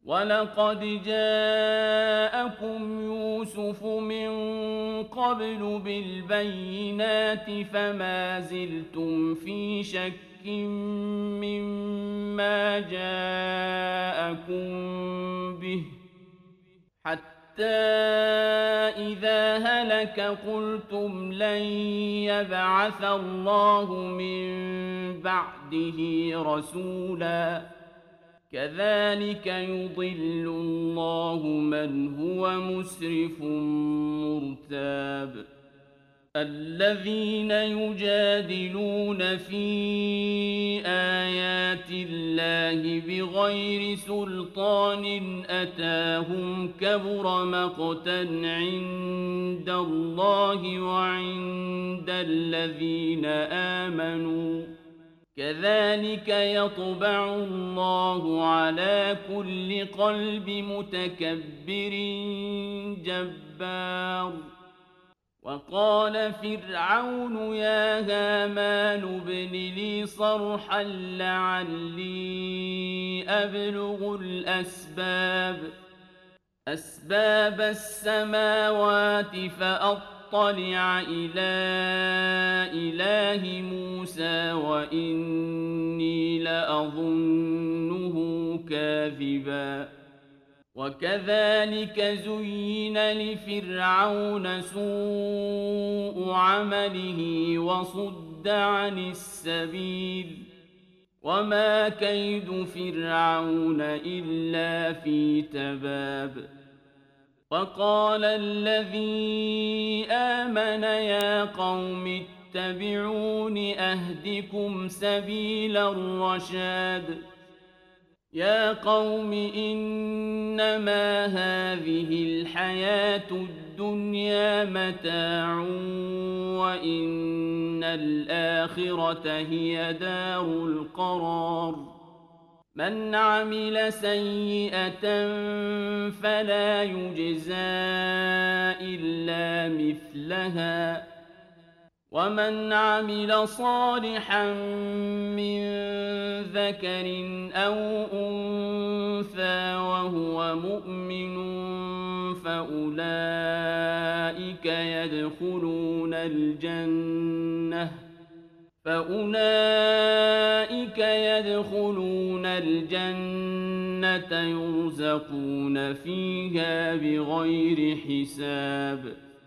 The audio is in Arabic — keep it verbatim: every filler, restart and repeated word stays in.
وَلَقَدْ جَاءَكُمْ يُوسُفُ مِن قَبْلُ بِالْبَيِّنَاتِ فَمَا زِلْتُمْ فِي شَكٍّ مِّمَّا جَاءَكُم بِهِ حَتَّىٰ إِذَا هَلَكَ قُلْتُمْ لَن يَبْعَثَ اللَّهُ مِن بَعْدِهِ رَسُولًا ۚ كَذَٰلِكَ يُضِلُّ اللَّهُ مَنْ هُوَ مُسْرِفٌ مُّرْتَابٌ الَّذِينَ يُجَادِلُونَ فِي آيَاتِ اللَّهِ بِغَيْرِ سُلْطَانٍ أَتَاهُمْ كَبُرَ مَقْتًا عِندَ اللَّهِ وَعِندَ الَّذِينَ آمَنُوا ۚ كَذَٰلِكَ يَطْبَعُ اللَّهُ عَلَىٰ كُلِّ قَلْبِ مُتَكَبِّرٍ جَبَّارٍ وَقَالَ فِرْعَوْنُ يَا هَامَانُ ابْنِ لِي صَرْحًا لَّعَلِّي أَبْلُغُ الْأَسْبَابَ أَسْبَابَ السَّمَاوَاتِ فَأَطَّلِعَ إِلَىٰ إِلَٰهِ مُوسَىٰ وَإِنِّي لَأَظُنُّهُ كَاذِبًا وَكَذَٰلِكَ زُيِّنَ لِفِرْعَوْنَ سُوءُ عَمَلِهِ وَصُدَّ عَنِ السَّبِيلِ ۚ وَمَا كَيْدُ فِرْعَوْنَ إِلَّا فِي تَبَابٍ وَقَالَ الَّذِي آمَنَ يَا قَوْمِ اتَّبِعُونِ أَهْدِكُمْ سَبِيلَ الرَّشَادِ يَا قَوْمِ إِنَّمَا هَٰذِهِ الْحَيَاةُ الدُّنْيَا مَتَاعٌ وَإِنَّ الْآخِرَةَ هِيَ دَارُ الْقَرَارِ مَنْ عَمِلَ سَيِّئَةً فَلَا يُجْزَىٰ إِلَّا مِثْلَهَا ۖ وَمَنْ عَمِلَ صَالِحًا مِّن ذَكَرٍ أَوْ أُنثَىٰ وَهُوَ مُؤْمِنٌ فَأُولَٰئِكَ يَدْخُلُونَ الْجَنَّةَ فَأُولَٰئِكَ يَدْخُلُونَ الْجَنَّةَ يُرْزَقُونَ فِيهَا بِغَيْرِ حِسَابٍ